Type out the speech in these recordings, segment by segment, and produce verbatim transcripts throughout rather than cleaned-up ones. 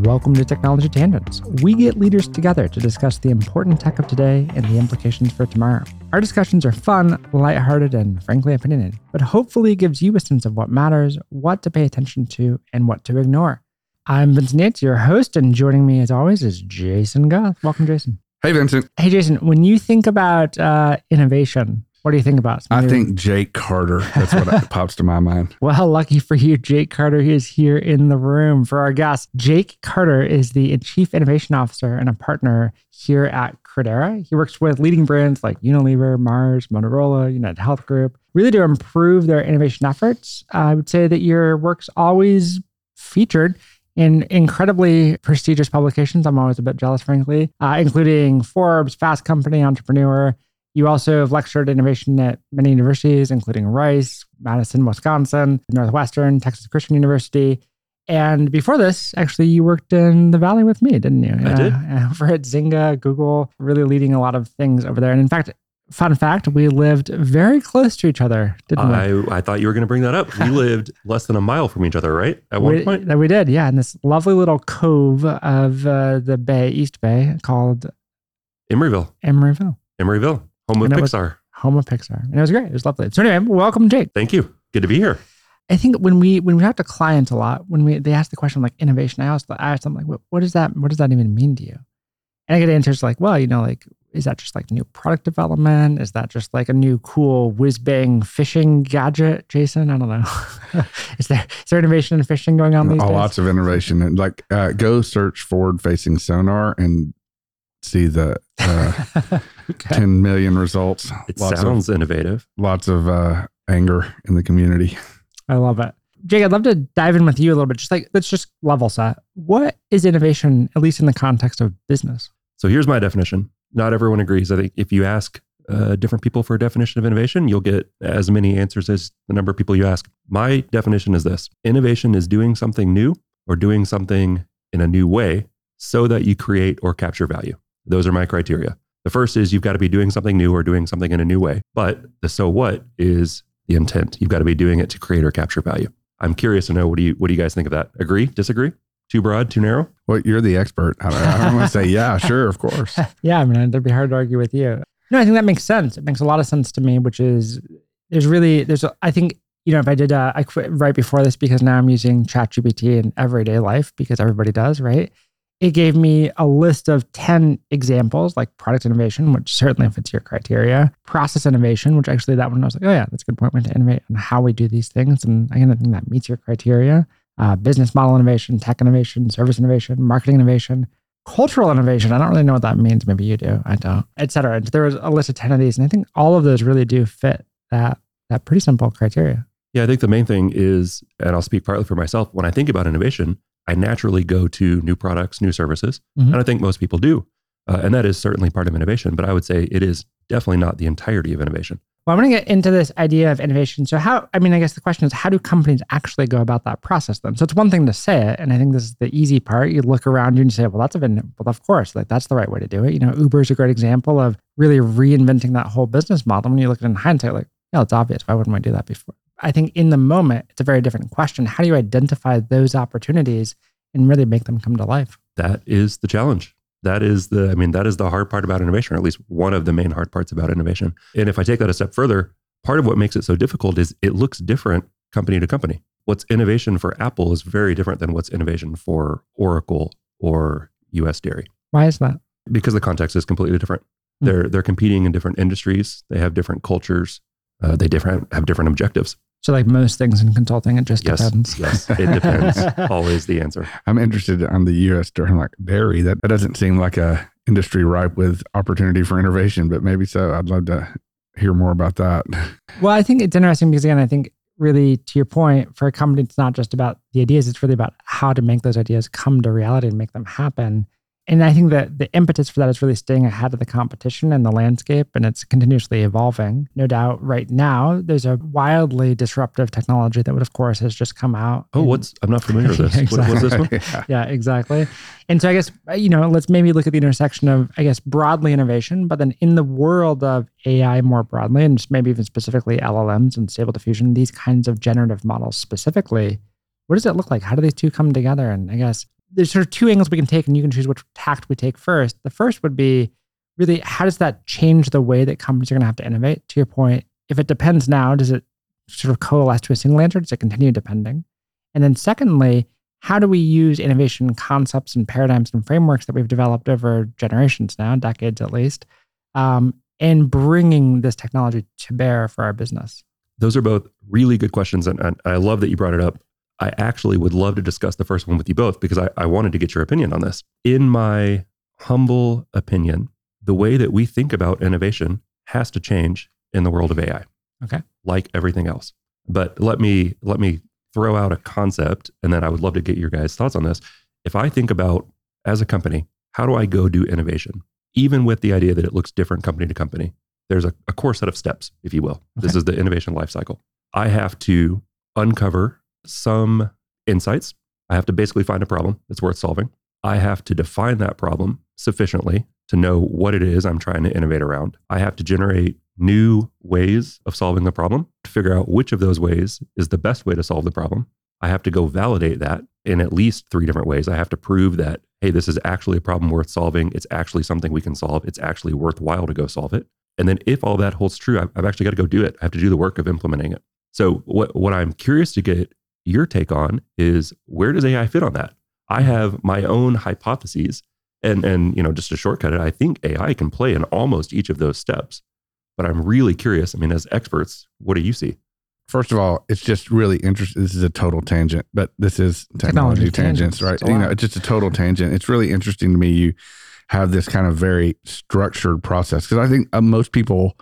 Welcome to Technology Tangents. We get leaders together to discuss the important tech of today and the implications for tomorrow. Our discussions are fun, lighthearted, and frankly opinionated, but hopefully gives you a sense of what matters, what to pay attention to, and what to ignore. I'm Vincent Yates, your host, and joining me as always is Jason Goff. Welcome, Jason. Hey, Vincent. Hey, Jason, when you think about uh, innovation, what do you think about? I think Jake Carter. That's what pops to my mind. Well, lucky for you, Jake Carter is here in the room for our guest. Jake Carter is the Chief Innovation Officer and a partner here at Credera. He works with leading brands like Unilever, Mars, Motorola, United Health Group, really to improve their innovation efforts. I would say that your work's always featured in incredibly prestigious publications. I'm always a bit jealous, frankly, uh, including Forbes, Fast Company, Entrepreneur. You also have lectured innovation at many universities, including Rice, Madison, Wisconsin, Northwestern, Texas Christian University. And before this, actually, you worked in the Valley with me, didn't you? I uh, did. Over at Zynga, Google, really leading a lot of things over there. And in fact, fun fact, we lived very close to each other, didn't I, we? I thought you were going to bring that up. We lived less than a mile from each other, right? At one we, point? That we did, yeah. In this lovely little cove of uh, the Bay, East Bay, called Emeryville. Emeryville. Emeryville. Home of and Pixar. Home of Pixar. And it was great. It was lovely. So anyway, welcome, Jake. Thank you. Good to be here. I think when we when we talk to clients a lot, when we they ask the question like innovation, I ask, I ask them like, what, what does that what does that even mean to you? And I get answers like, well, you know, like, is that just like new product development? Is that just like a new cool whiz bang fishing gadget, Jason? I don't know. is there is there innovation in fishing going on these oh, days? Lots of innovation. And like, uh, go search forward facing sonar and see the uh, okay. ten million results. It lots sounds of, innovative. Lots of uh, anger in the community. I love it. Jake, I'd love to dive in with you a little bit. Just like, let's just level set. What is innovation, at least in the context of business? So here's my definition. Not everyone agrees. I think if you ask uh, different people for a definition of innovation, you'll get as many answers as the number of people you ask. My definition is this. Innovation is doing something new or doing something in a new way so that you create or capture value. Those are my criteria. The first is you've got to be doing something new or doing something in a new way. But the so what is the intent. You've got to be doing it to create or capture value. I'm curious to know, what do you what do you guys think of that? Agree? Disagree? Too broad? Too narrow? Well, you're the expert. I, I don't want to say, yeah, sure, of course. yeah, I mean, it'd be hard to argue with you. No, I think that makes sense. It makes a lot of sense to me, which is, there's really, there's, a, I think, you know, if I did, uh, I quit right before this because now I'm using ChatGPT in everyday life because everybody does, right? It gave me a list of ten examples, like product innovation, which certainly fits your criteria, process innovation, which actually that one I was like, oh yeah, that's a good point. We have to innovate on how we do these things. And again, I think that meets your criteria. Uh, business model innovation, tech innovation, service innovation, marketing innovation, cultural innovation. I don't really know what that means. Maybe you do. I don't, et cetera. There was a list of ten of these. And I think all of those really do fit that, that pretty simple criteria. Yeah, I think the main thing is, and I'll speak partly for myself, when I think about innovation, I naturally go to new products, new services. Mm-hmm. And I think most people do. Uh, and that is certainly part of innovation. But I would say it is definitely not the entirety of innovation. Well, I'm going to get into this idea of innovation. So how, I mean, I guess the question is, how do companies actually go about that process then? So it's one thing to say it. And I think this is the easy part. You look around you and you say, well, that's a, well, of course, like that's the right way to do it. You know, Uber is a great example of really reinventing that whole business model. When you look at it in hindsight, like, yeah, it's obvious. Why wouldn't I do that before? I think in the moment, it's a very different question. How do you identify those opportunities and really make them come to life? That is the challenge. That is the, I mean, that is the hard part about innovation, or at least one of the main hard parts about innovation. And if I take that a step further, part of what makes it so difficult is it looks different company to company. What's innovation for Apple is very different than what's innovation for Oracle or U S Dairy. Why is that? Because the context is completely different. Mm-hmm. They're they're competing in different industries. They have different cultures. Uh, they different have different objectives. So like most things in consulting, it just yes, depends. Yes, it depends. Always the answer. I'm interested on the U S dairy, like dairy. That, that doesn't seem like a industry ripe with opportunity for innovation, but maybe so. I'd love to hear more about that. Well, I think it's interesting because again, I think really to your point, for a company, it's not just about the ideas, it's really about how to make those ideas come to reality and make them happen. And I think that the impetus for that is really staying ahead of the competition and the landscape, and it's continuously evolving. No doubt right now, there's a wildly disruptive technology that would, of course, has just come out. Oh, and, what's, I'm not familiar with this. yeah, exactly. What, what's this one? yeah. yeah, exactly. And so I guess, you know, let's maybe look at the intersection of, I guess, broadly innovation, but then in the world of A I more broadly, and just maybe even specifically L L Ms and Stable Diffusion, these kinds of generative models specifically, what does it look like? How do these two come together? And I guess, there's sort of two angles we can take, and you can choose which tact we take first. The first would be really, how does that change the way that companies are going to have to innovate? To your point, if it depends now, does it sort of coalesce to a single answer? Does it continue depending? And then secondly, how do we use innovation concepts and paradigms and frameworks that we've developed over generations now, decades at least, um, and bringing this technology to bear for our business? Those are both really good questions. And, and I love that you brought it up. I actually would love to discuss the first one with you both because I, I wanted to get your opinion on this. In my humble opinion, the way that we think about innovation has to change in the world of A I. Okay. Like everything else. But let me let me throw out a concept, and then I would love to get your guys' thoughts on this. If I think about, as a company, how do I go do innovation? Even with the idea that it looks different company to company, there's a, a core set of steps, if you will. Okay. This is the innovation lifecycle. I have to uncover some insights. I have to basically find a problem that's worth solving. I have to define that problem sufficiently to know what it is I'm trying to innovate around. I have to generate new ways of solving the problem to figure out which of those ways is the best way to solve the problem. I have to go validate that in at least three different ways. I have to prove that, hey, this is actually a problem worth solving. It's actually something we can solve. It's actually worthwhile to go solve it. And then if all that holds true, I've, I've actually got to go do it. I have to do the work of implementing it. So what, what I'm curious to get your take on is, where does A I fit on that? I have my own hypotheses, and, and you know, just to shortcut it, I think A I can play in almost each of those steps. But I'm really curious. I mean, as experts, what do you see? First of all, it's just really interesting. This is a total tangent, but this is technology, technology tangents, tangents, right? You know, it's just a total tangent. It's really interesting to me. You have this kind of very structured process, because I think uh, most people,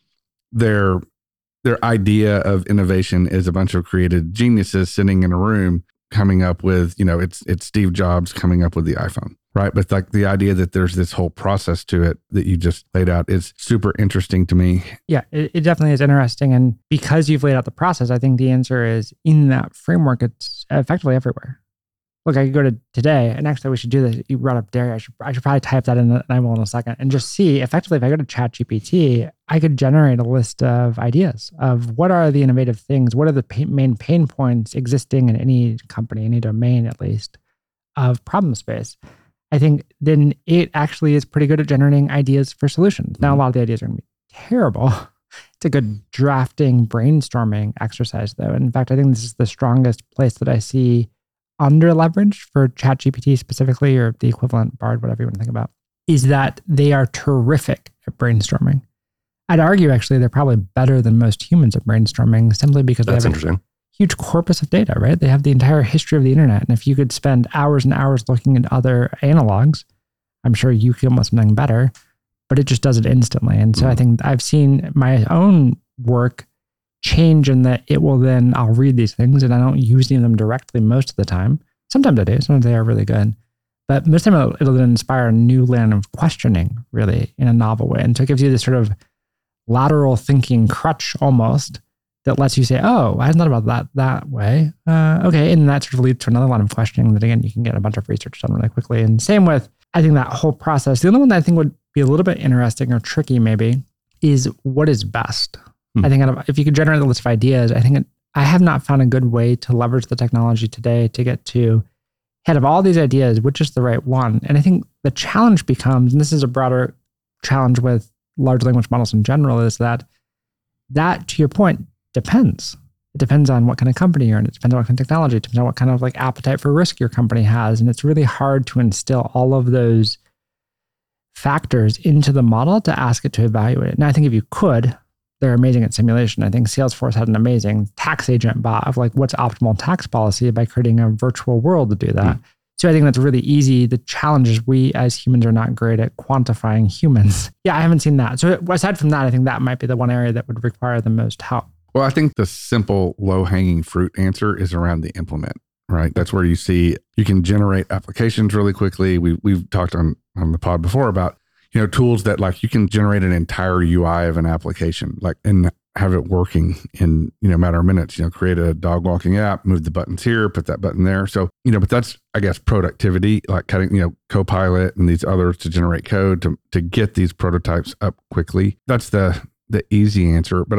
their their idea of innovation is a bunch of creative geniuses sitting in a room coming up with, you know, it's it's Steve Jobs coming up with the iPhone. Right. But like the idea that there's this whole process to it that you just laid out is super interesting to me. Yeah, it, it definitely is interesting. And because you've laid out the process, I think the answer is in that framework, it's effectively everywhere. Look, I could go to today, and actually we should do this. You brought up Dairy. I should, I should probably type that in, and I will in a second, and just see effectively if I go to ChatGPT, I could generate a list of ideas of what are the innovative things, what are the pain, main pain points existing in any company, any domain at least, of problem space. I think then it actually is pretty good at generating ideas for solutions. Now, a lot of the ideas are going to be terrible. It's a good drafting, brainstorming exercise, though. In fact, I think this is the strongest place that I see under leveraged for ChatGPT specifically, or the equivalent Bard, whatever you want to think about, is that they are terrific at brainstorming. I'd argue, actually, they're probably better than most humans at brainstorming, simply because That's they have interesting. huge corpus of data, right? They have the entire history of the internet. And if you could spend hours and hours looking at other analogs, I'm sure you could come up with something better, but it just does it instantly. And so mm. I think I've seen my own work change in that it will then, I'll read these things and I don't use them directly most of the time. Sometimes I do, sometimes they are really good. But most of the time it'll, it'll then inspire a new line of questioning, really, in a novel way. And so it gives you this sort of lateral thinking crutch almost, that lets you say, oh, I hadn't thought about that that way. Uh, okay. And that sort of leads to another line of questioning that, again, you can get a bunch of research done really quickly. And same with, I think, that whole process. The only one that I think would be a little bit interesting or tricky maybe is what is best. Hmm. I think if you could generate a list of ideas, I think it, I have not found a good way to leverage the technology today to get to, head of all these ideas, which is the right one. And I think the challenge becomes, and this is a broader challenge with large language models in general, is that, that to your point, depends. It depends on what kind of company you're in. It depends on what kind of technology. It depends on what kind of like appetite for risk your company has. And it's really hard to instill all of those factors into the model to ask it to evaluate it. Now, I think if you could, they're amazing at simulation. I think Salesforce had an amazing tax agent bot of like, what's optimal tax policy by creating a virtual world to do that. Mm. So I think that's really easy. The challenge is we as humans are not great at quantifying humans. Yeah, I haven't seen that. So aside from that, I think that might be the one area that would require the most help. Well, I think the simple low-hanging fruit answer is around the implement, right? That's where you see you can generate applications really quickly. We, we've talked on, on the pod before about, you know, tools that like you can generate an entire U I of an application, like, and have it working in, you know, a matter of minutes, you know, create a dog walking app, move the buttons here, put that button there. So, you know, but that's, I guess, productivity, like cutting, you know, Copilot and these others to generate code to, to get these prototypes up quickly. That's the, the easy answer. But I,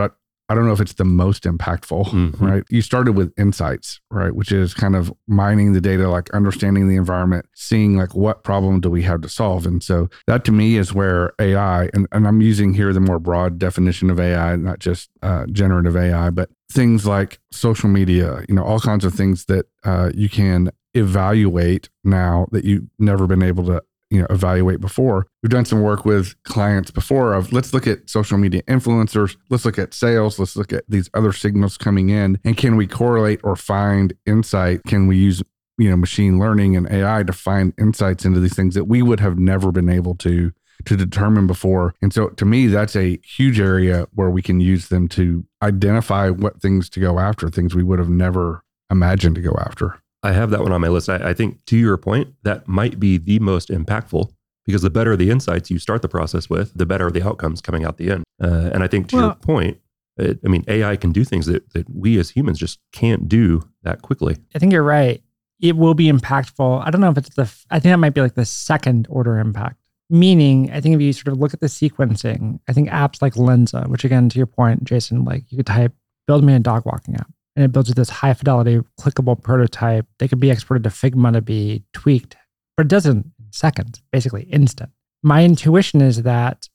I don't know if it's the most impactful, mm-hmm. right? You started with insights, right? Which is kind of mining the data, like understanding the environment, seeing like what problem do we have to solve. And so that to me is where A I, and, and I'm using here the more broad definition of A I, not just uh, generative A I, but things like social media, you know, all kinds of things that uh, you can evaluate now that you've never been able to you know, evaluate before. We've done some work with clients before of let's look at social media influencers, let's look at sales, let's look at these other signals coming in, and can we correlate or find insight? Can we use, you know, machine learning and A I to find insights into these things that we would have never been able to to determine before? And so to me, that's a huge area where we can use them to identify what things to go after, things we would have never imagined to go after. I have that one on my list. I, I think to your point, that might be the most impactful because the better the insights you start the process with, the better the outcomes coming out the end. Uh, and I think to well, your point, it, I mean, A I can do things that, that we as humans just can't do that quickly. I think you're right. It will be impactful. I don't know if it's the, I think that might be like the second order impact. Meaning, I think if you sort of look at the sequencing, I think apps like Lensa, which again, to your point, Jason, like you could type, build me a dog walking app. And it builds with this high fidelity, clickable prototype. They could be exported to Figma to be tweaked, but it does it in seconds, basically instant. My intuition is that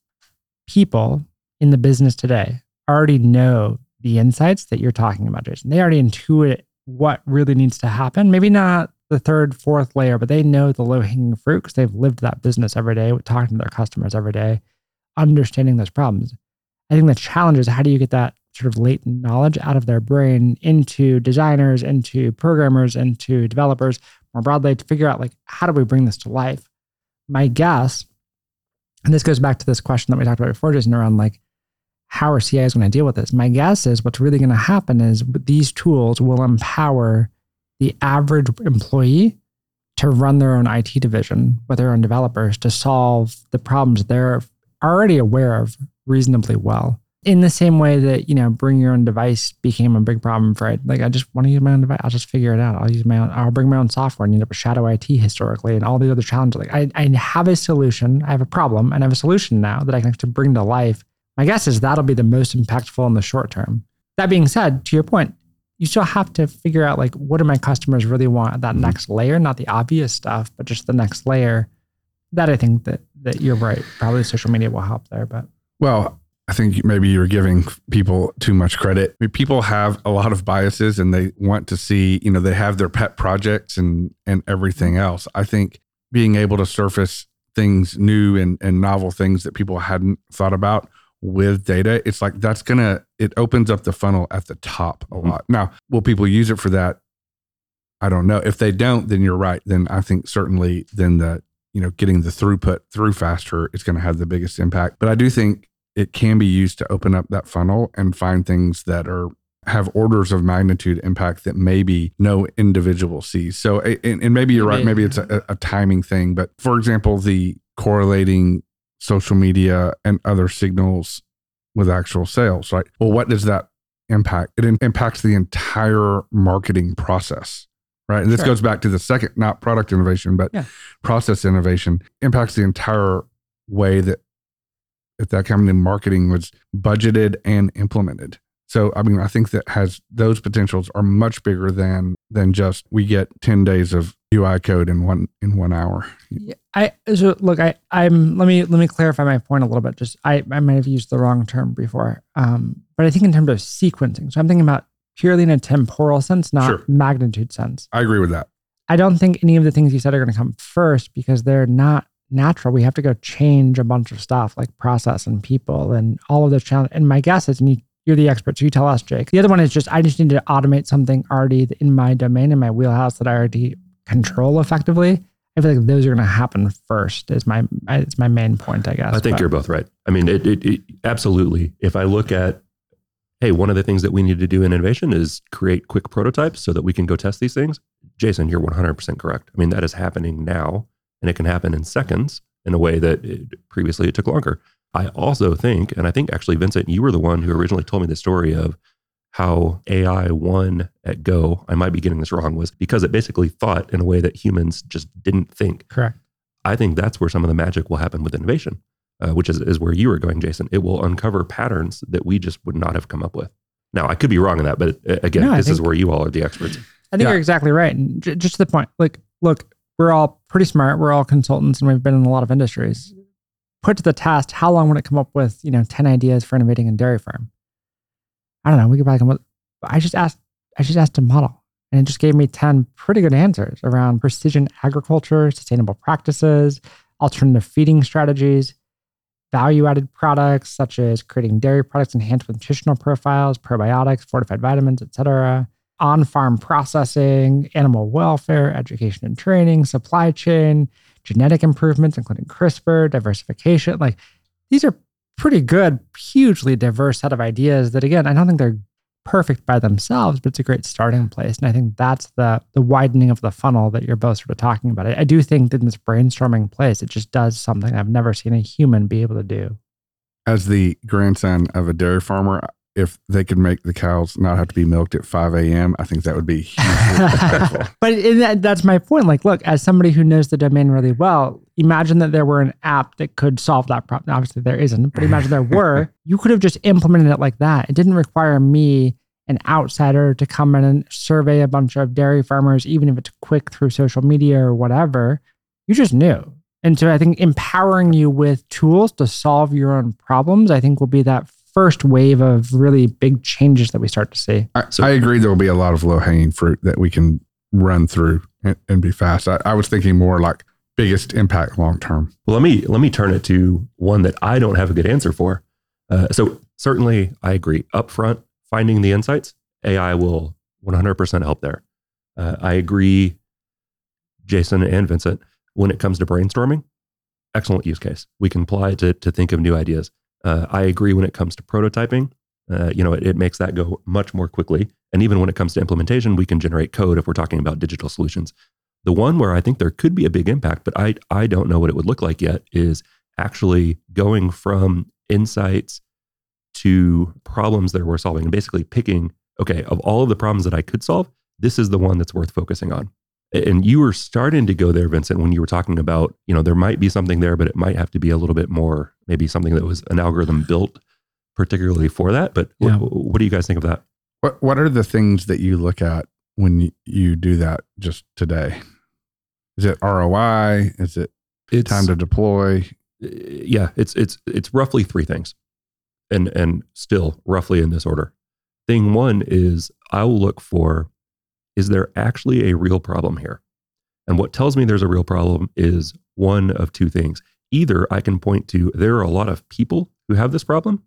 people in the business today already know the insights that you're talking about, Jason. They already intuit what really needs to happen. Maybe not the third, fourth layer, but they know the low-hanging fruit because they've lived that business every day, talking to their customers every day, understanding those problems. I think the challenge is how do you get that sort of latent knowledge out of their brain into designers, into programmers, into developers more broadly to figure out like, how do we bring this to life? My guess, and this goes back to this question that we talked about before, Jason, around like, how are C I Os going to deal with this? My guess is what's really going to happen is these tools will empower the average employee to run their own I T division with their own developers to solve the problems they're already aware of reasonably well. In the same way that, you know, bring your own device became a big problem for it. Like, I just want to use my own device. I'll just figure it out. I'll use my own, I'll bring my own software and end up with shadow I T historically and all the other challenges. Like I, I have a solution. I have a problem and I have a solution now that I can actually bring to life. My guess is that'll be the most impactful in the short term. That being said, to your point, you still have to figure out like, what do my customers really want at that mm-hmm. next layer? Not the obvious stuff, but just the next layer. That I think that that you're right. Probably social media will help there, but. Well, I think maybe you're giving people too much credit. I mean, people have a lot of biases and they want to see, you know, they have their pet projects and and everything else. I think being able to surface things new and, and novel things that people hadn't thought about with data, it's like that's going to, it opens up the funnel at the top a lot. Mm-hmm. Now, will people use it for that? I don't know. If they don't, then you're right. Then I think certainly then the, you know, getting the throughput through faster is going to have the biggest impact. But I do think it can be used to open up that funnel and find things that are have orders of magnitude impact that maybe no individual sees. So, and, and maybe you're right. Maybe it's a, a timing thing. But for example, the correlating social media and other signals with actual sales, right? Well, what does that impact? It impacts the entire marketing process, right? And this sure. goes back to the second, not product innovation, but yeah. process innovation, impacts the entire way that if that company marketing was budgeted and implemented. So, I mean, I think that has those potentials are much bigger than than just we get ten days of U I code in one in one hour. Yeah, I so look, I I'm let me let me clarify my point a little bit. Just I I might have used the wrong term before, um, but I think in terms of sequencing. So I'm thinking about purely in a temporal sense, not sure. magnitude sense. I agree with that. I don't think any of the things you said are going to come first because they're not natural. We have to go change a bunch of stuff like process and people and all of those challenges. And my guess is, and you, you're the expert, so you tell us, Jake. The other one is just, I just need to automate something already in my domain, in my wheelhouse that I already control effectively. I feel like those are going to happen first is my, it's my main point, I guess. I think but. You're both right. I mean, it, it, it absolutely. If I look at, hey, one of the things that we need to do in innovation is create quick prototypes so that we can go test these things. Jason, you're one hundred percent correct. I mean, that is happening now. And it can happen in seconds in a way that it, previously it took longer. I also think, and I think actually, Vincent, you were the one who originally told me the story of how A I won at Go. I might be getting this wrong, was because it basically thought in a way that humans just didn't think. Correct. I think that's where some of the magic will happen with innovation, uh, which is, is where you were going, Jason. It will uncover patterns that we just would not have come up with. Now, I could be wrong in that, but again, no, this think, is where you all are the experts. I think yeah. you're exactly right. And j- just to the point, like, look, we're all pretty smart. We're all consultants and we've been in a lot of industries. Put to the test, how long would it come up with, you know, ten ideas for innovating a dairy farm? I don't know. We could probably come up. I just asked, I just asked a model and it just gave me ten pretty good answers around precision agriculture, sustainable practices, alternative feeding strategies, value-added products such as creating dairy products enhanced with nutritional profiles, probiotics, fortified vitamins, et cetera, on-farm processing, animal welfare, education and training, supply chain, genetic improvements, including CRISPR, diversification. Like, these are pretty good, hugely diverse set of ideas that, again, I don't think they're perfect by themselves, but it's a great starting place. And I think that's the the widening of the funnel that you're both sort of talking about. I, I do think that in this brainstorming place, it just does something I've never seen a human be able to do. As the grandson of a dairy farmer, if they could make the cows not have to be milked at five a.m., I think that would be hugely successful. But in that, that's my point. Like, look, as somebody who knows the domain really well, imagine that there were an app that could solve that problem. Obviously, there isn't, but imagine there were. You could have just implemented it like that. It didn't require me, an outsider, to come in and survey a bunch of dairy farmers, even if it's quick through social media or whatever. You just knew. And so I think empowering you with tools to solve your own problems, I think will be that first wave of really big changes that we start to see. I, so, I agree there will be a lot of low-hanging fruit that we can run through and, and be fast. I, I was thinking more like biggest impact long-term. Well, let me let me turn it to one that I don't have a good answer for. Uh, so certainly I agree. Upfront, finding the insights, A I will one hundred percent help there. Uh, I agree, Jason and Vincent, when it comes to brainstorming, excellent use case. We can apply it to, to think of new ideas. Uh, I agree when it comes to prototyping, uh, you know, it, it makes that go much more quickly. And even when it comes to implementation, we can generate code if we're talking about digital solutions. The one where I think there could be a big impact, but I, I don't know what it would look like yet, is actually going from insights to problems that we're solving and basically picking, okay, of all of the problems that I could solve, this is the one that's worth focusing on. And you were starting to go there, Vincent, when you were talking about, you know, there might be something there, but it might have to be a little bit more, maybe something that was an algorithm built particularly for that. But yeah. what, what do you guys think of that? What What are the things that you look at when you do that just today? Is it R O I? Is it it's, time to deploy? Yeah, it's it's it's roughly three things, and and still roughly in this order. Thing one is I will look for, is there actually a real problem here? And what tells me there's a real problem is one of two things. Either I can point to there are a lot of people who have this problem,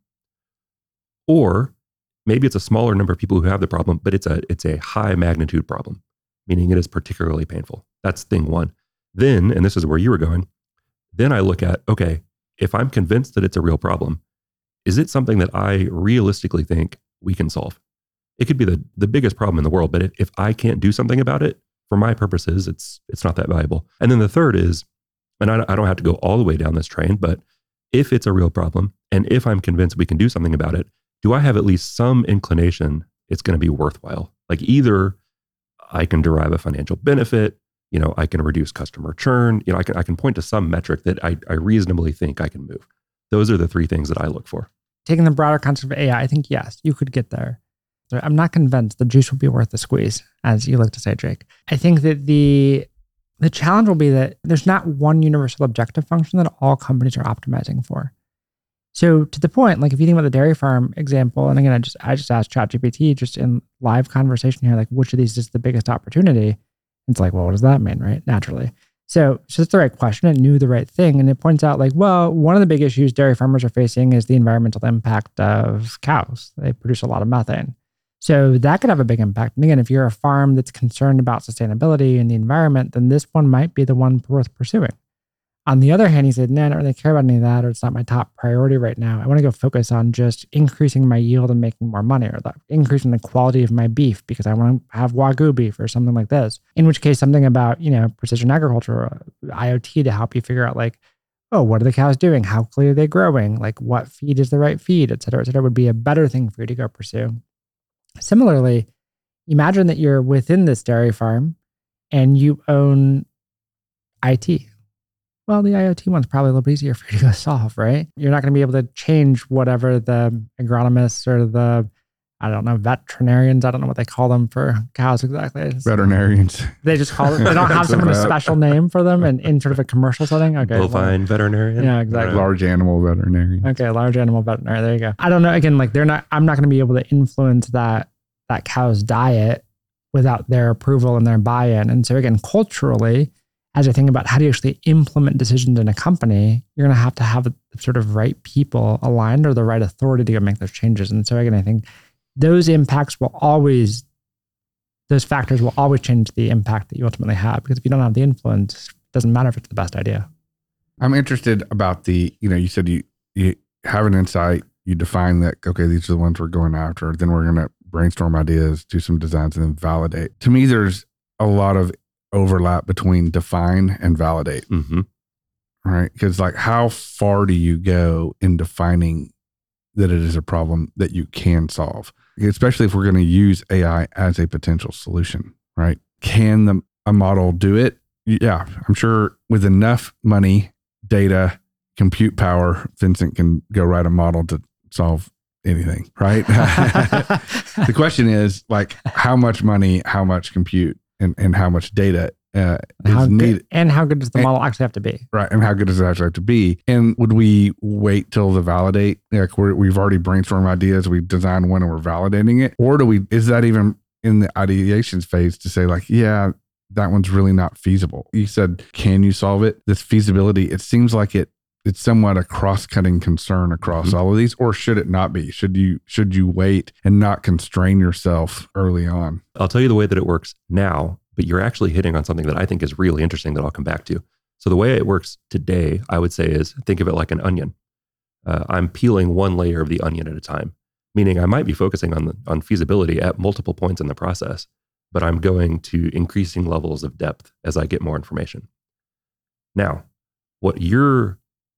or maybe it's a smaller number of people who have the problem, but it's a it's a high magnitude problem, meaning it is particularly painful. That's thing one. Then, and this is where you were going, then I look at, okay, if I'm convinced that it's a real problem, is it something that I realistically think we can solve? It could be the, the biggest problem in the world, but if, if I can't do something about it, for my purposes, it's it's not that valuable. And then the third is, and I, I don't have to go all the way down this train, but if it's a real problem, and if I'm convinced we can do something about it, do I have at least some inclination it's going to be worthwhile? Like either I can derive a financial benefit, you know, I can reduce customer churn, you know, I can I can point to some metric that I, I reasonably think I can move. Those are the three things that I look for. Taking the broader concept of A I, I think, yes, you could get there. I'm not convinced the juice will be worth the squeeze, as you like to say, Jake. I think that the the challenge will be that there's not one universal objective function that all companies are optimizing for. So to the point, like if you think about the dairy farm example, and again, I just I just asked ChatGPT just in live conversation here, like which of these is the biggest opportunity? It's like, well, what does that mean, right? Naturally. So, so it's the right question. It knew the right thing. And it points out like, well, one of the big issues dairy farmers are facing is the environmental impact of cows. They produce a lot of methane. So that could have a big impact. And again, if you're a farm that's concerned about sustainability and the environment, then this one might be the one worth pursuing. On the other hand, he said, no, I don't really care about any of that, or it's not my top priority right now. I want to go focus on just increasing my yield and making more money, or that increasing the quality of my beef because I want to have Wagyu beef or something like this. In which case, something about, you know, precision agriculture, or IoT to help you figure out like, oh, what are the cows doing? How clearly are they growing? Like what feed is the right feed, et cetera, et cetera, would be a better thing for you to go pursue. Similarly, imagine that you're within this dairy farm and you own I T. Well, the IoT one's probably a little bit easier for you to go solve, right? You're not going to be able to change whatever the agronomists or the I don't know, veterinarians. I don't know what they call them for cows exactly. It's, veterinarians. They just call it, they don't have someone a special name for them in, in sort of a commercial setting. Okay. Bovine well, veterinarian. Yeah, exactly. Large animal veterinarian. Okay. Large animal veterinarian. There you go. I don't know. Again, like they're not, I'm not going to be able to influence that, that cow's diet without their approval and their buy-in. And so again, culturally, as I think about how do you actually implement decisions in a company, you're going to have to have the sort of right people aligned or the right authority to go make those changes. And so again, I think those impacts will always, those factors will always change the impact that you ultimately have. Because if you don't have the influence, it doesn't matter if it's the best idea. I'm interested about the, you know, you said you, you have an insight, you define that, okay, these are the ones we're going after. Then we're going to brainstorm ideas, do some designs, and then validate. To me, there's a lot of overlap between define and validate. Mm-hmm. Right? Because like, how far do you go in defining that it is a problem that you can solve? Especially if we're going to use A I as a potential solution, right? Can the a model do it? Yeah, I'm sure with enough money, data, compute power, Vincent can go write a model to solve anything, right? The question is like, how much money, how much compute, and, and how much data uh, is how needed. Good, and how good does the and, model actually have to be? Right. And how good does it actually have to be? And would we wait till the validate? Like we're, we've already brainstormed ideas, we've designed one and we're validating it. Or do we, is that even in the ideation phase to say like, yeah, that one's really not feasible? You said, can you solve it? This feasibility, it seems like it, it's somewhat a cross-cutting concern across mm-hmm. all of these, or should it not be? Should you, should you wait and not constrain yourself early on? I'll tell you the way that it works now, but you're actually hitting on something that I think is really interesting that I'll come back to. So the way it works today, I would say, is think of it like an onion. Uh, I'm peeling one layer of the onion at a time, meaning I might be focusing on the, on feasibility at multiple points in the process, but I'm going to increasing levels of depth as I get more information. Now, what you're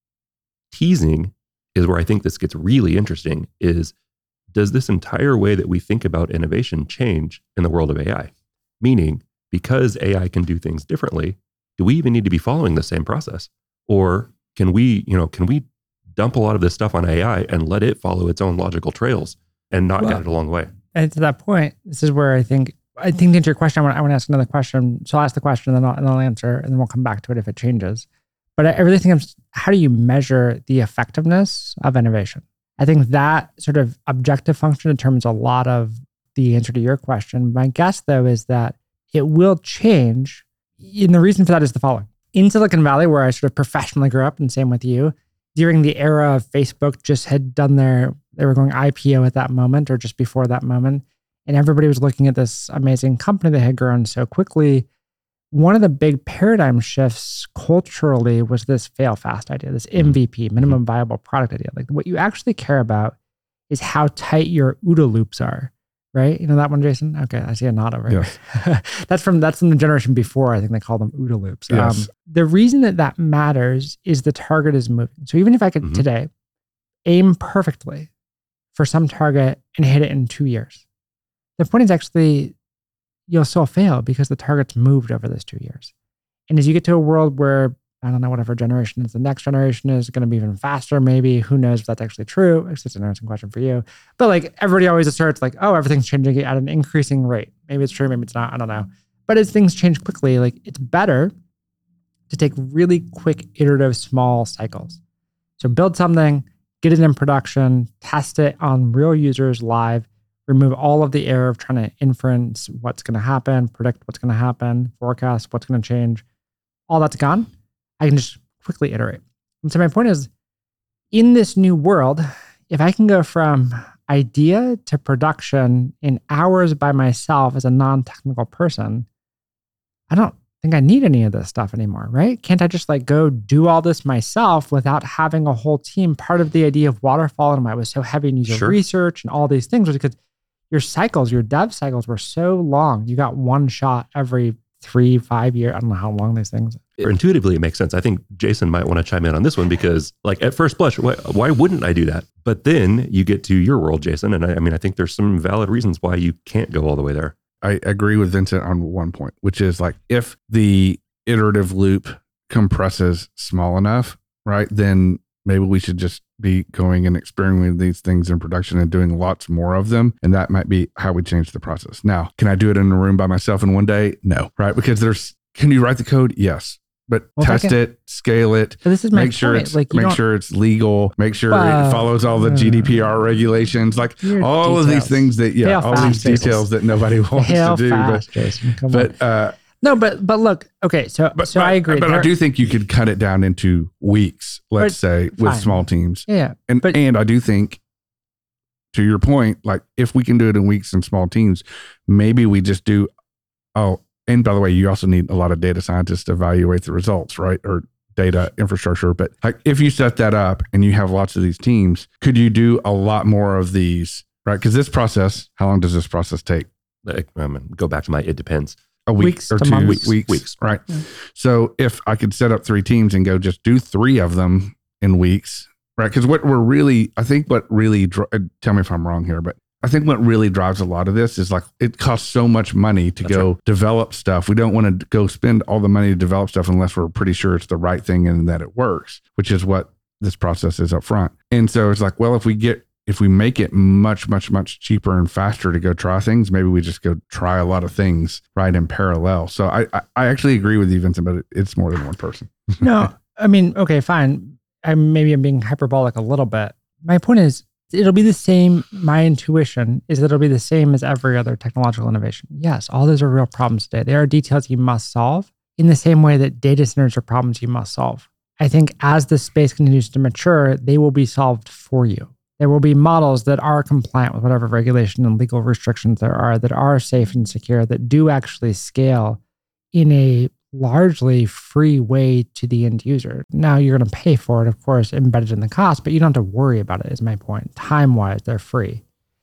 teasing is where I think this gets really interesting is, does this entire way that we think about innovation change in the world of A I? Meaning, because A I can do things differently, do we even need to be following the same process? Or can we, you know, can we dump a lot of this stuff on A I and let it follow its own logical trails and not well, get it a long way? And to that point, this is where I think, I think to answer your question, I want, I want to ask another question. So I'll ask the question and then I'll, and I'll answer, and then we'll come back to it if it changes. But I, I really think, I'm, how do you measure the effectiveness of innovation? I think that sort of objective function determines a lot of the answer to your question. My guess, though, is that it will change. And the reason for that is the following. In Silicon Valley, where I sort of professionally grew up, and same with you, during the era of Facebook just had done their, they were going I P O at that moment or just before that moment. And everybody was looking at this amazing company that had grown so quickly. One of the big paradigm shifts culturally was this fail fast idea, this M V P, minimum viable product idea. Like what you actually care about is how tight your OODA loops are, right? You know that one, Jason? Okay, I see a nod over here. Yes. that's from that's from the generation before. I think they call them OODA loops. Yes. Um, the reason that that matters is the target is moving. So even if I could mm-hmm. today aim perfectly for some target and hit it in two years, the point is actually you'll still fail because the target's moved over those two years. And as you get to a world where, I don't know, whatever generation is, the next generation is going to be even faster, maybe, who knows if that's actually true. It's just an interesting question for you. But like everybody always asserts like, oh, everything's changing at an increasing rate. Maybe it's true, maybe it's not, I don't know. But as things change quickly, like it's better to take really quick, iterative, small cycles. So build something, get it in production, test it on real users live, remove all of the error of trying to inference what's going to happen, predict what's going to happen, forecast what's going to change. All that's gone. I can just quickly iterate. And so my point is, in this new world, if I can go from idea to production in hours by myself as a non-technical person, I don't think I need any of this stuff anymore, right? Can't I just like go do all this myself without having a whole team? Part of the idea of waterfall and why it was so heavy in user sure. research and all these things was because your cycles, your dev cycles were so long. You got one shot every three, five years. I don't know how long these things are. Intuitively, it makes sense. I think Jason might want to chime in on this one because like at first blush, why, why wouldn't I do that? But then you get to your world, Jason. And I, I mean, I think there's some valid reasons why you can't go all the way there. I agree with Vincent on one point, which is like if the iterative loop compresses small enough, right, then maybe we should just be going and experimenting with these things in production and doing lots more of them. And that might be how we change the process. Now, can I do it in a room by myself in one day? No, right? Because there's, can you write the code? Yes. But well, test can, it, scale it, so this is my make sure point. it's like make sure it's legal, make sure uh, it follows all the G D P R regulations, like all details. Of these things that yeah, all fast, these details Jason. That nobody wants Hail to do. Fast, but Jason. Come but uh, no, but but look, okay, so but, so but, I agree. But there, I do think you could cut it down into weeks, let's say, fine. With small teams. Yeah, and but, and I do think, to your point, like if we can do it in weeks and small teams, maybe we just do. Oh. And by the way, you also need a lot of data scientists to evaluate the results, right? Or data infrastructure. But like if you set that up and you have lots of these teams, could you do a lot more of these, right? Because this process, how long does this process take? Like, um, go back to my, it depends. A week weeks or two weeks. weeks, weeks, right? Yeah. So if I could set up three teams and go just do three of them in weeks, right? Because what we're really, I think what really, tell me if I'm wrong here, but I think what really drives a lot of this is like, it costs so much money to That's go right. develop stuff. We don't want to go spend all the money to develop stuff unless we're pretty sure it's the right thing and that it works, which is what this process is up front. And so it's like, well, if we get, if we make it much, much, much cheaper and faster to go try things, maybe we just go try a lot of things right in parallel. So I, I, I actually agree with you, Vincent, but it, it's more than one person. No, I mean, okay, fine. I maybe I'm being hyperbolic a little bit. My point is, it'll be the same. My intuition is that it'll be the same as every other technological innovation. Yes, all those are real problems today. There are details you must solve in the same way that data centers are problems you must solve. I think as the space continues to mature, they will be solved for you. There will be models that are compliant with whatever regulation and legal restrictions there are, that are safe and secure, that do actually scale in a largely free way to the end user. Now you're going to pay for it, of course, embedded in the cost, but you don't have to worry about it, is my point. Time-wise, they're free.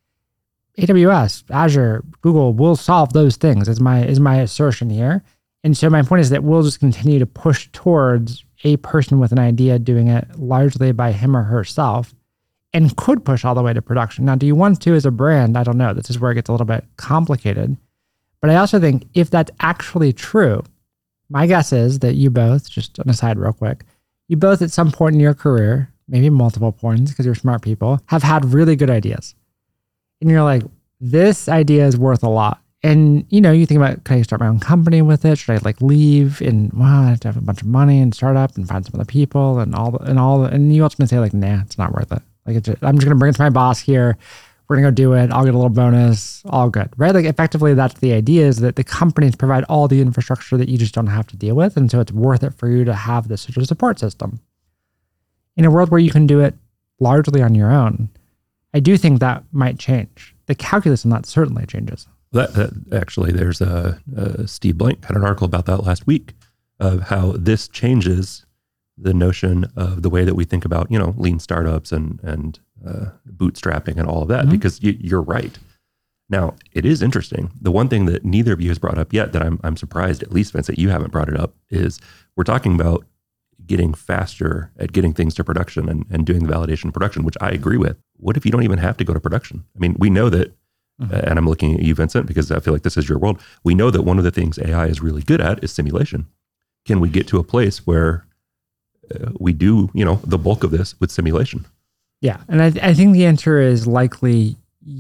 A W S, Azure, Google will solve those things, is my, is my assertion here. And so my point is that we'll just continue to push towards a person with an idea doing it largely by him or herself, and could push all the way to production. Now, do you want to as a brand? I don't know. This is where it gets a little bit complicated. But I also think if that's actually true, my guess is that you both, just an aside real quick, you both at some point in your career, maybe multiple points because you're smart people, have had really good ideas. And you're like, this idea is worth a lot. And, you know, you think about, can I start my own company with it? Should I like leave and, well, I have to have a bunch of money and start up and find some other people and all, the, and all, the, and you ultimately say like, nah, it's not worth it. Like, it's just, I'm just going to bring it to my boss here. We're going to go do it. I'll get a little bonus. All good, right? Like effectively that's the idea, is that the companies provide all the infrastructure that you just don't have to deal with. And so it's worth it for you to have this sort of support system. In a world where you can do it largely on your own, I do think that might change. The calculus on that certainly changes. That, that actually, there's a, a Steve Blank had an article about that last week of how this changes the notion of the way that we think about, you know, lean startups and, and uh, bootstrapping and all of that, mm-hmm. because you, you're right. Now, it is interesting. The one thing that neither of you has brought up yet that I'm, I'm surprised, at least Vincent, you haven't brought it up, is we're talking about getting faster at getting things to production and, and doing the validation of production, which I agree with. What if you don't even have to go to production? I mean, we know that, mm-hmm. uh, and I'm looking at you, Vincent, because I feel like this is your world. We know that one of the things A I is really good at is simulation. Can we get to a place where uh, we do, you know, the bulk of this with simulation? Yeah. And I, th- I think the answer is likely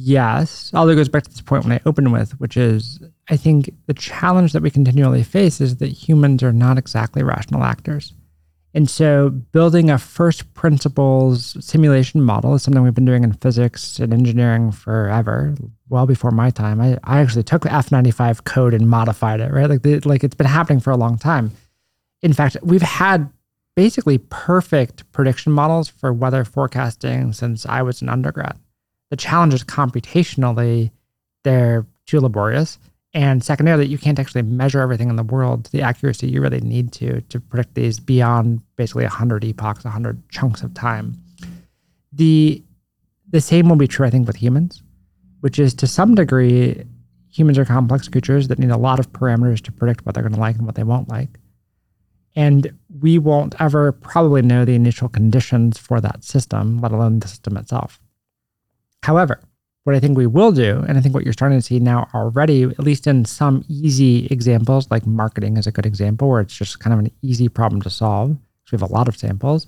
yes. Although it goes back to this point when I opened with, which is, I think the challenge that we continually face is that humans are not exactly rational actors. And so building a first principles simulation model is something we've been doing in physics and engineering forever, well before my time. I, I actually took F ninety-five code and modified it, right? Like, the, like it's been happening for a long time. In fact, we've had basically perfect prediction models for weather forecasting since I was an undergrad. The challenge is computationally, they're too laborious. And secondarily, you can't actually measure everything in the world to the accuracy you really need to to predict these beyond basically one hundred epochs, one hundred chunks of time. The, the same will be true, I think, with humans, which is to some degree, humans are complex creatures that need a lot of parameters to predict what they're going to like and what they won't like. And we won't ever probably know the initial conditions for that system, let alone the system itself. However, what I think we will do, and I think what you're starting to see now already, at least in some easy examples, like marketing is a good example, where it's just kind of an easy problem to solve, because we have a lot of samples,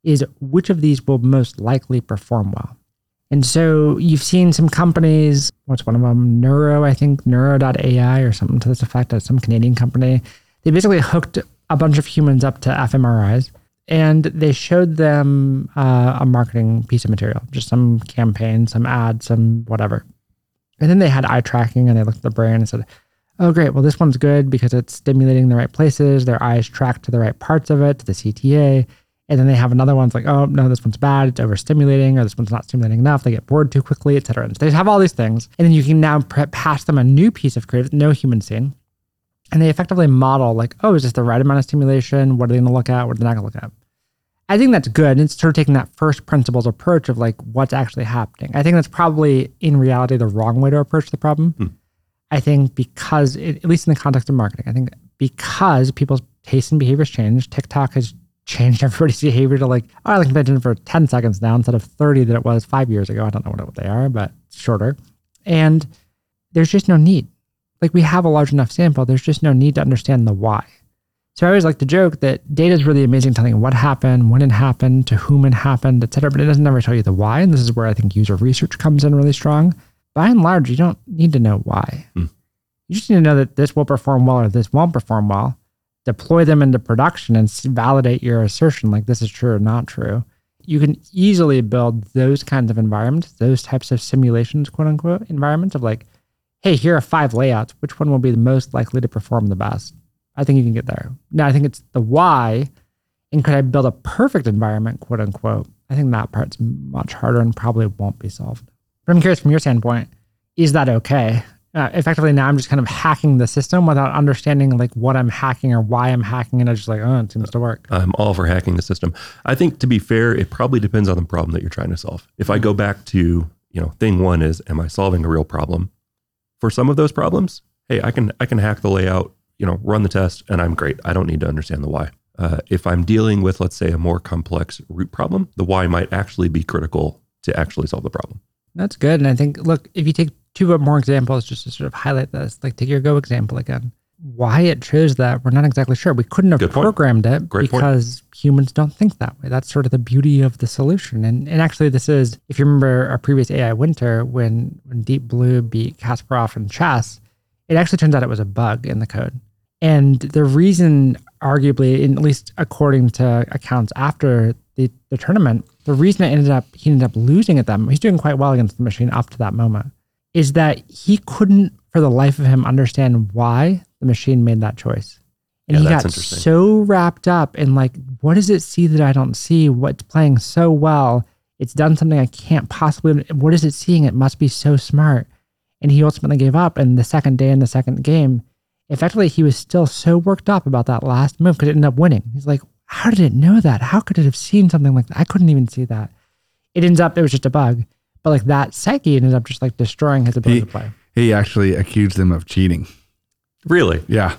is which of these will most likely perform well. And so you've seen some companies, what's one of them? Neuro, I think, neuro dot A I or something to this effect, that's some Canadian company. They basically hooked a bunch of humans up to fMRIs and they showed them uh, a marketing piece of material, just some campaign, some ad, some whatever. And then they had eye tracking and they looked at the brain and said, oh, great, well, this one's good because it's stimulating the right places. Their eyes track to the right parts of it, to the C T A. And then they have another one that's like, oh, no, this one's bad. It's overstimulating, or this one's not stimulating enough. They get bored too quickly, et cetera. And they have all these things. And then you can now pre- pass them a new piece of creative that no human's seen. And they effectively model like, oh, is this the right amount of stimulation? What are they going to look at? What are they not going to look at? I think that's good. It's sort of taking that first principles approach of like what's actually happening. I think that's probably in reality the wrong way to approach the problem. Hmm. I think because, it, at least in the context of marketing, I think because people's tastes and behaviors change, TikTok has changed everybody's behavior to like, oh, I like attention for ten seconds now instead of thirty that it was five years ago. I don't know what they are, but it's shorter. And there's just no need. Like we have a large enough sample. There's just no need to understand the why. So I always like to joke that data is really amazing telling you what happened, when it happened, to whom it happened, et cetera, but it doesn't ever tell you the why. And this is where I think user research comes in really strong. By and large, you don't need to know why. Hmm. You just need to know that this will perform well or this won't perform well. Deploy them into production and validate your assertion like this is true or not true. You can easily build those kinds of environments, those types of simulations, quote unquote, environments of like, hey, here are five layouts. Which one will be the most likely to perform the best? I think you can get there. Now, I think it's the why, and could I build a perfect environment, quote unquote? I think that part's much harder and probably won't be solved. But I'm curious from your standpoint, is that okay? Uh, effectively, now I'm just kind of hacking the system without understanding like what I'm hacking or why I'm hacking, and I'm just like, oh, it seems to work. I'm all for hacking the system. I think, to be fair, it probably depends on the problem that you're trying to solve. If I go back to, you know, thing one is, am I solving a real problem? For some of those problems, hey, I can I can hack the layout, you know, run the test, and I'm great. I don't need to understand the why. Uh, if I'm dealing with, let's say, a more complex root problem, the why might actually be critical to actually solve the problem. That's good. And I think, look, if you take two more examples just to sort of highlight this, like take your Go example again. Why it chose that, we're not exactly sure. We couldn't have Good programmed point. it Great because point. humans don't think that way. That's sort of the beauty of the solution. And and actually this is, if you remember our previous A I winter, when, when Deep Blue beat Kasparov in chess, it actually turns out it was a bug in the code. And the reason, arguably, in, at least according to accounts after the, the tournament, the reason it ended up he ended up losing at that moment, he's doing quite well against the machine up to that moment, is that he couldn't, for the life of him, understand why the machine made that choice. And yeah, he got so wrapped up in like, what does it see that I don't see? What's playing so well? It's done something I can't possibly, what is it seeing? It must be so smart. And he ultimately gave up. And the second day in the second game, effectively, he was still so worked up about that last move because it ended up winning. He's like, how did it know that? How could it have seen something like that? I couldn't even see that. It ends up, it was just a bug. But like that psyche ended up just like destroying his ability he, to play. He actually accused them of cheating. Really? Yeah.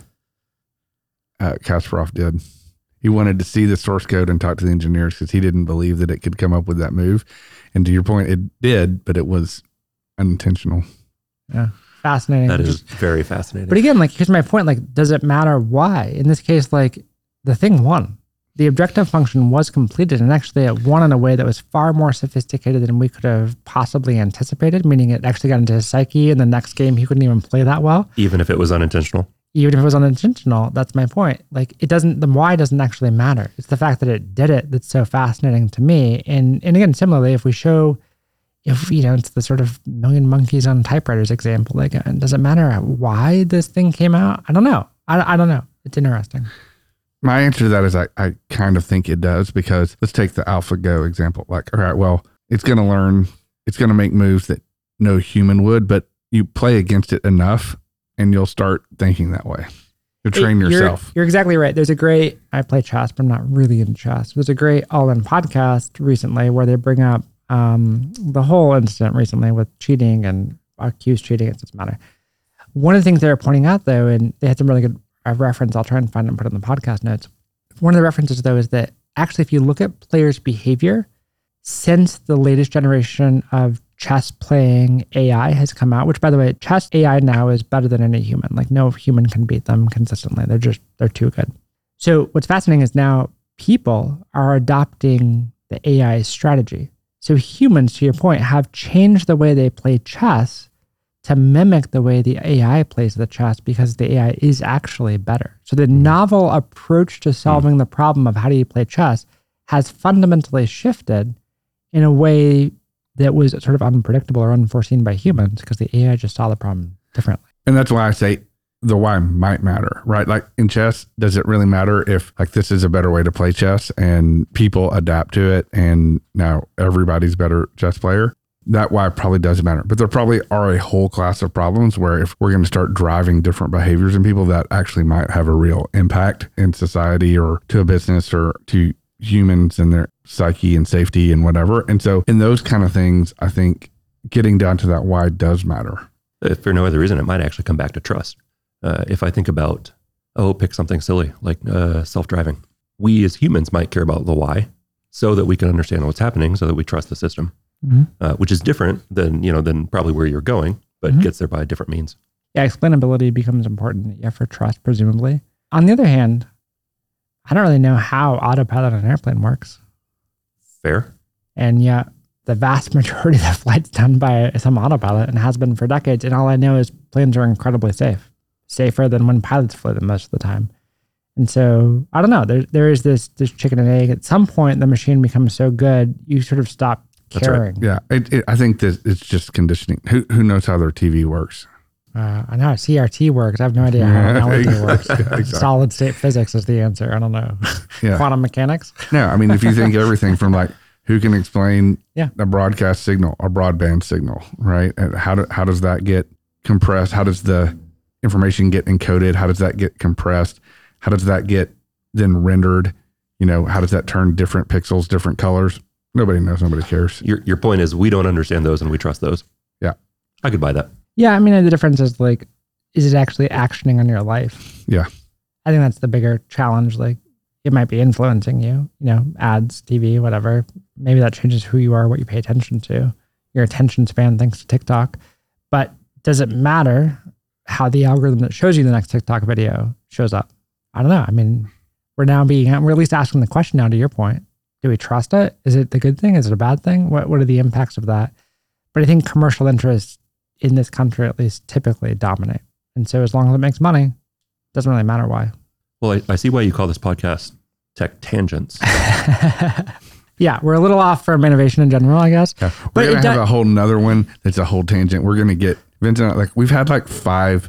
Uh, Kasparov did. He wanted to see the source code and talk to the engineers because he didn't believe that it could come up with that move. And to your point, it did, but it was unintentional. Yeah. Fascinating. That is very fascinating. But again, like, here's my point. Like, does it matter why? In this case, like, the thing won. The objective function was completed, and actually it won in a way that was far more sophisticated than we could have possibly anticipated, meaning it actually got into his psyche. In the next game, he couldn't even play that well. Even if it was unintentional? Even if it was unintentional, that's my point. Like, it doesn't, the why doesn't actually matter. It's the fact that it did it that's so fascinating to me. And and again, similarly, if we show, if, you know, it's the sort of million monkeys on typewriters example, like, does it matter why this thing came out? I don't know. I, I don't know. It's interesting. My answer to that is I, I kind of think it does, because let's take the AlphaGo example. Like, all right, well, it's going to learn, it's going to make moves that no human would, but you play against it enough and you'll start thinking that way. You train you're, yourself. You're exactly right. There's a great, I play chess, but I'm not really into chess. There's a great All-In podcast recently where they bring up um, the whole incident recently with cheating and accused cheating. It doesn't matter. One of the things they were pointing out, though, and they had some really good a reference, I'll try and find it and put it in the podcast notes. One of the references, though, is that actually if you look at players' behavior since the latest generation of chess playing A I has come out, which, by the way, chess A I now is better than any human. Like, no human can beat them consistently. They're just, they're too good. So what's fascinating is now people are adopting the A I's strategy. So humans, to your point, have changed the way they play chess to mimic the way the A I plays the chess because the A I is actually better. So the novel approach to solving the problem of how do you play chess has fundamentally shifted in a way that was sort of unpredictable or unforeseen by humans because the A I just saw the problem differently. And that's why I say the why might matter, right? Like in chess, does it really matter if like this is a better way to play chess and people adapt to it and now everybody's a better chess player? That why probably does matter. But there probably are a whole class of problems where if we're going to start driving different behaviors in people, that actually might have a real impact in society or to a business or to humans and their psyche and safety and whatever. And so in those kind of things, I think getting down to that why does matter. If for no other reason, it might actually come back to trust. Uh, if I think about, oh, pick something silly like uh, self-driving. We as humans might care about the why so that we can understand what's happening so that we trust the system. Mm-hmm. Uh, which is different than, you know, than probably where you're going, but mm-hmm. gets there by different means. Yeah, explainability becomes important yeah, for trust, presumably. On the other hand, I don't really know how autopilot on an airplane works. Fair. And yet, the vast majority of the flight's done by some autopilot and has been for decades. And all I know is planes are incredibly safe, safer than when pilots flew them most of the time. And so, I don't know, there, there is this, this chicken and egg. At some point, the machine becomes so good, you sort of stop caring. Right. Yeah, it, it, I think that it's just conditioning. Who who knows how their T V works? Uh, I know how C R T works. I have no idea how an L E D works. Yeah, exactly. Solid state physics is the answer. I don't know. Yeah. Quantum mechanics? No, I mean, if you think everything from like who can explain yeah. a broadcast signal, a broadband signal, right? And how do, how does that get compressed? How does the information get encoded? How does that get compressed? How does that get then rendered? You know, how does that turn different pixels, different colors? Nobody knows. Nobody cares. Your your point is we don't understand those and we trust those. Yeah. I could buy that. Yeah. I mean, the difference is like, is it actually actioning on your life? Yeah. I think that's the bigger challenge. Like it might be influencing you, you know, ads, T V, whatever. Maybe that changes who you are, what you pay attention to, your attention span thanks to TikTok. But does it matter how the algorithm that shows you the next TikTok video shows up? I don't know. I mean, we're now being, we're at least asking the question now to your point. Do we trust it? Is it the good thing? Is it a bad thing? What What are the impacts of that? But I think commercial interests in this country, at least, typically dominate. And so as long as it makes money, it doesn't really matter why. Well, I, I see why you call this podcast Tech Tangents. Yeah, we're a little off from innovation in general, I guess. Yeah. We're going to have do- a whole nother one that's a whole tangent. We're going to get, Vincent, like we've had like five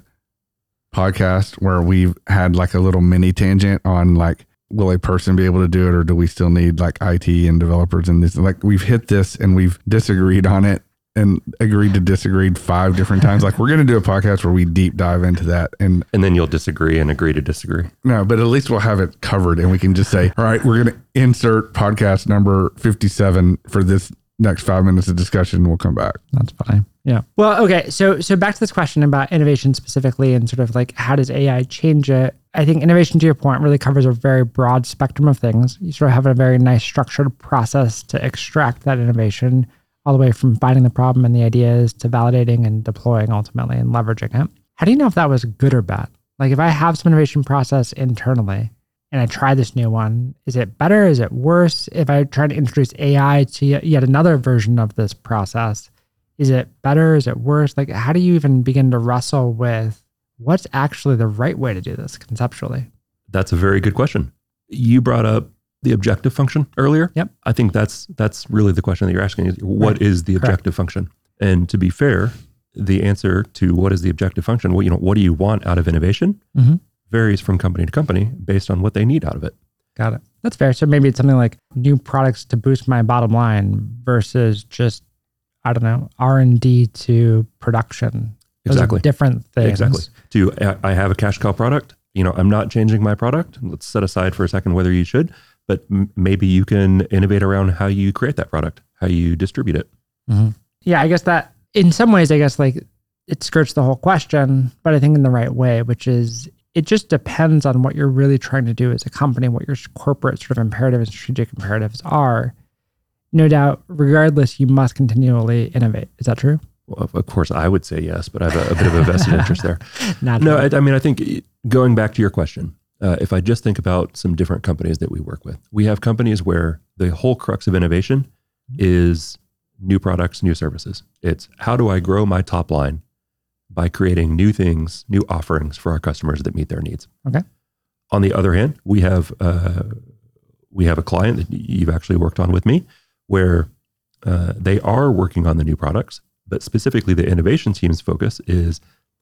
podcasts where we've had like a little mini tangent on like, will a person be able to do it or do we still need like I T and developers and this? Like we've hit this and we've disagreed on it and agreed to disagree five different times. Like we're going to do a podcast where we deep dive into that. And and then you'll disagree and agree to disagree. No, but at least we'll have it covered and we can just say, all right, we're going to insert podcast number fifty-seven for this next five minutes of discussion. We'll come back. That's fine. Yeah. Well, okay. So, so back to this question about innovation specifically and sort of like, how does A I change it? I think innovation, to your point, really covers a very broad spectrum of things. You sort of have a very nice structured process to extract that innovation all the way from finding the problem and the ideas to validating and deploying ultimately and leveraging it. How do you know if that was good or bad? Like if I have some innovation process internally and I try this new one, is it better? Is it worse? If I try to introduce A I to yet another version of this process, is it better? Is it worse? Like, how do you even begin to wrestle with what's actually the right way to do this conceptually? That's a very good question. You brought up the objective function earlier. Yep. I think that's that's really the question that you're asking is what right. is the objective Correct. function? And to be fair, the answer to what is the objective function, what you know, what do you want out of innovation mm-hmm. varies from company to company based on what they need out of it. Got it. That's fair. So maybe it's something like new products to boost my bottom line versus just, I don't know, R and D to production. Those exactly. are different things. Exactly. To, I have a cash cow product. You know, I'm not changing my product. Let's set aside for a second whether you should, but m- maybe you can innovate around how you create that product, how you distribute it. Mm-hmm. Yeah, I guess that in some ways, I guess like it skirts the whole question, but I think in the right way, which is it just depends on what you're really trying to do as a company, what your corporate sort of imperative and strategic imperatives are. No doubt, regardless, you must continually innovate. Is that true? Well, of course, I would say yes, but I have a, a bit of a vested interest there. Not no, I, I mean, I think going back to your question, Uh, if I just think about some different companies that we work with, we have companies where the whole crux of innovation is new products, new services. It's how do I grow my top line by creating new things, new offerings for our customers that meet their needs. Okay. On the other hand, we have uh, we have a client that you've actually worked on with me, where uh, they are working on the new products, but specifically the innovation team's focus is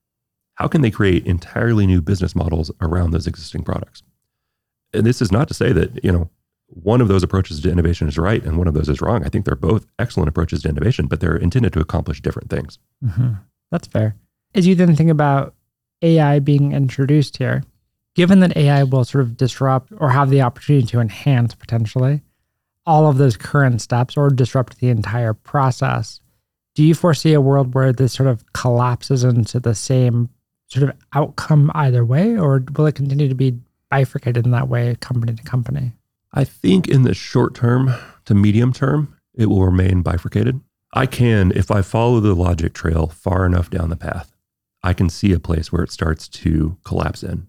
how can they create entirely new business models around those existing products? And this is not to say that, you know, one of those approaches to innovation is right and one of those is wrong. I think they're both excellent approaches to innovation, but they're intended to accomplish different things. Mm-hmm. That's fair. As you then think about A I being introduced here, given that A I will sort of disrupt or have the opportunity to enhance potentially all of those current steps or disrupt the entire process, do you foresee a world where this sort of collapses into the same sort of outcome either way, or will it continue to be bifurcated in that way, company to company? I think in the short term to medium term, it will remain bifurcated. I can, if I follow the logic trail far enough down the path, I can see a place where it starts to collapse in.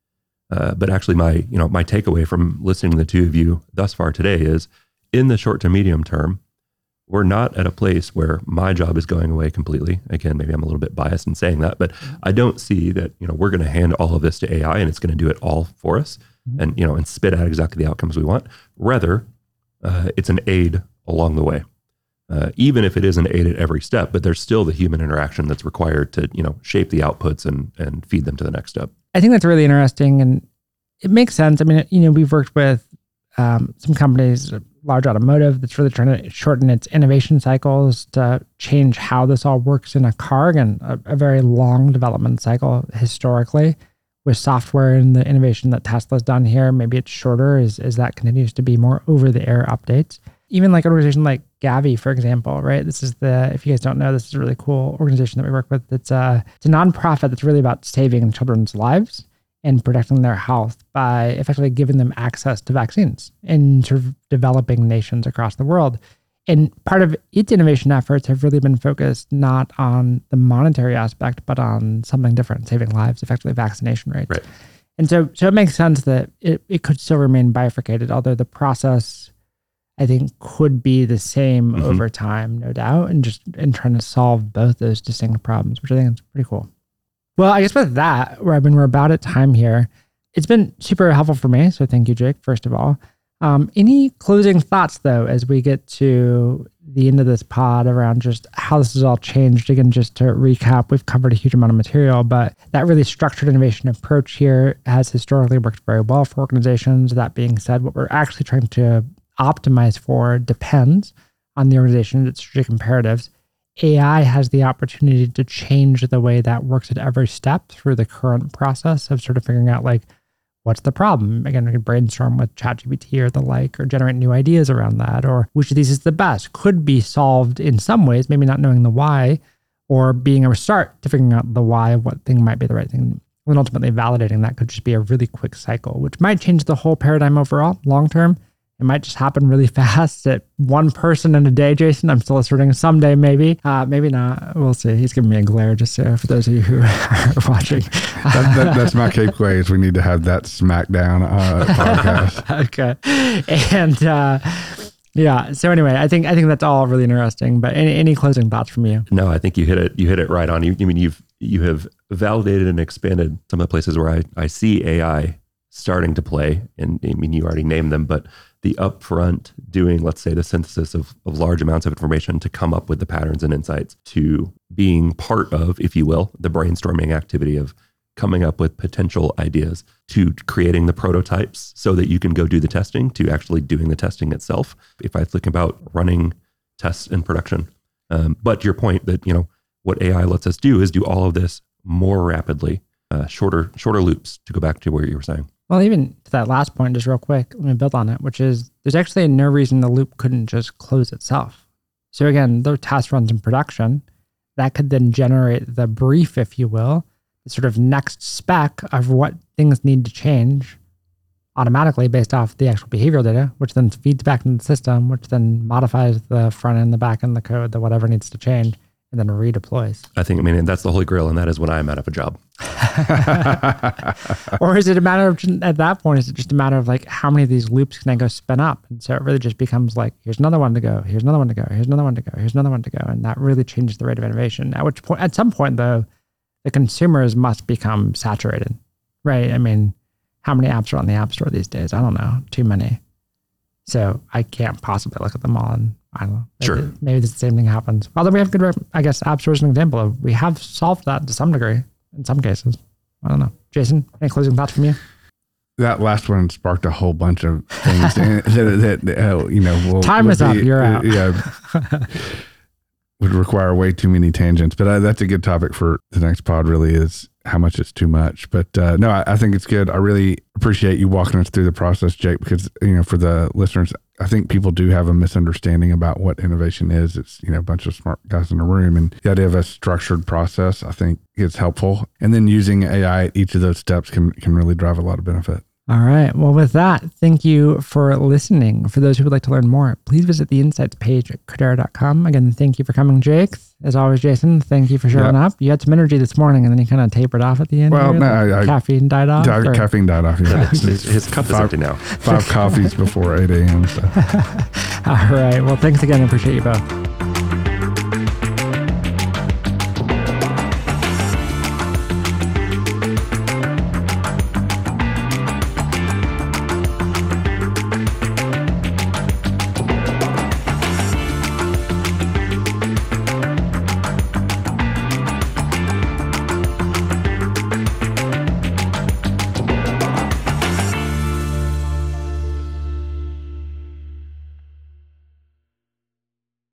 Uh, but actually my, you know, my takeaway from listening to the two of you thus far today is in the short to medium term, we're not at a place where my job is going away completely. Again, maybe I'm a little bit biased in saying that, but I don't see that, you know, we're going to hand all of this to A I and it's going to do it all for us mm-hmm. and, you know, and spit out exactly the outcomes we want. Rather, uh, it's an aid along the way. Uh, even if it is an aid at every step, but there's still the human interaction that's required to, you know, shape the outputs and, and feed them to the next step. I think that's really interesting and it makes sense. I mean, you know, we've worked with um, some companies, large automotive, that's really trying to shorten its innovation cycles to change how this all works in a car. Again, a, a very long development cycle historically with software and the innovation that Tesla's done here. Maybe it's shorter as, as that continues to be more over-the-air updates. Even like an organization like Gavi, for example, right? This is the, if you guys don't know, this is a really cool organization that we work with. It's a, it's a nonprofit that's really about saving children's lives and protecting their health by effectively giving them access to vaccines in sort of developing nations across the world. And part of its innovation efforts have really been focused not on the monetary aspect, but on something different, saving lives, effectively vaccination rates. Right. And so, so it makes sense that it, it could still remain bifurcated, although the process, I think, could be the same mm-hmm. over time, no doubt, and just in trying to solve both those distinct problems, which I think is pretty cool. Well, I guess with that, where I mean, we're about at time here. It's been super helpful for me, so thank you, Jake, first of all. Um, any closing thoughts, though, as we get to the end of this pod around just how this has all changed? Again, just to recap, we've covered a huge amount of material, but that really structured innovation approach here has historically worked very well for organizations. That being said, what we're actually trying to optimize for depends on the organization and its strategic imperatives. A I has the opportunity to change the way that works at every step through the current process of sort of figuring out, like, what's the problem? Again, we can brainstorm with ChatGPT or the like, or generate new ideas around that, or which of these is the best. Could be solved in some ways, maybe not knowing the why, or being a start to figuring out the why of what thing might be the right thing. And ultimately validating that could just be a really quick cycle, which might change the whole paradigm overall, long term. It might just happen really fast at one person in a day, Jason. I'm still asserting someday, maybe. Uh, maybe not. We'll see. He's giving me a glare just uh, for those of you who are watching. that, that, that's my K P I is we need to have that Smackdown uh, podcast. Okay. And uh, yeah, so anyway, I think I think that's all really interesting. But any, any closing thoughts from you? No, I think you hit it. You hit it right on. You, I mean, you've you have validated and expanded some of the places where I, I see A I starting to play. And I mean, you already named them, but the upfront doing, let's say, the synthesis of, of large amounts of information to come up with the patterns and insights, to being part of, if you will, the brainstorming activity of coming up with potential ideas, to creating the prototypes so that you can go do the testing, to actually doing the testing itself. If I think about running tests in production. Um, but your point that, you know, what A I lets us do is do all of this more rapidly, uh, shorter, shorter loops, to go back to where you were saying. Well, even to that last point, just real quick, let me build on it, which is there's actually no reason the loop couldn't just close itself. So again, the test runs in production, that could then generate the brief, if you will, the sort of next spec of what things need to change automatically based off the actual behavioral data, which then feeds back into the system, which then modifies the front end, the back end, the code, the whatever needs to change. and then redeploys. I think, I mean, that's the holy grail, and that is when I'm out of a job. Or is it a matter of, at that point, is it just a matter of like, how many of these loops can I go spin up? And so it really just becomes like, here's another one to go, here's another one to go, here's another one to go, here's another one to go. And that really changes the rate of innovation. At which point, at some point though, the consumers must become saturated, right? I mean, how many apps are on the App Store these days? I don't know, too many. So I can't possibly look at them all, and I don't know. Maybe, Sure. maybe the same thing happens. Although we have good, I guess App Store is an example of, we have solved that to some degree in some cases. I don't know. Jason, any closing thoughts from you? That last one sparked a whole bunch of things that, that uh, you know, will, Time is be, up. You're out. Yeah, would require way too many tangents. But uh, that's a good topic for the next pod. Really, is how much it's too much. But uh, no, I, I think it's good. I really appreciate you walking us through the process, Jake, because you know, for the listeners, I think people do have a misunderstanding about what innovation is. It's, you know, a bunch of smart guys in a room, and the idea of a structured process, I think, is helpful. And then using A I at each of those steps can can really drive a lot of benefit. All right. Well, with that, thank you for listening. For those who would like to learn more, please visit the insights page at Credera dot com. Again, thank you for coming, Jake. As always, Jason, thank you for showing yep. up. You had some energy this morning, and then you kind of tapered off at the end. Well, here. no, I, I, caffeine died off. Died, caffeine died off. Yeah. his, his cup is empty now. Five coffees before eight a.m. So. All right. Well, thanks again. I appreciate you both.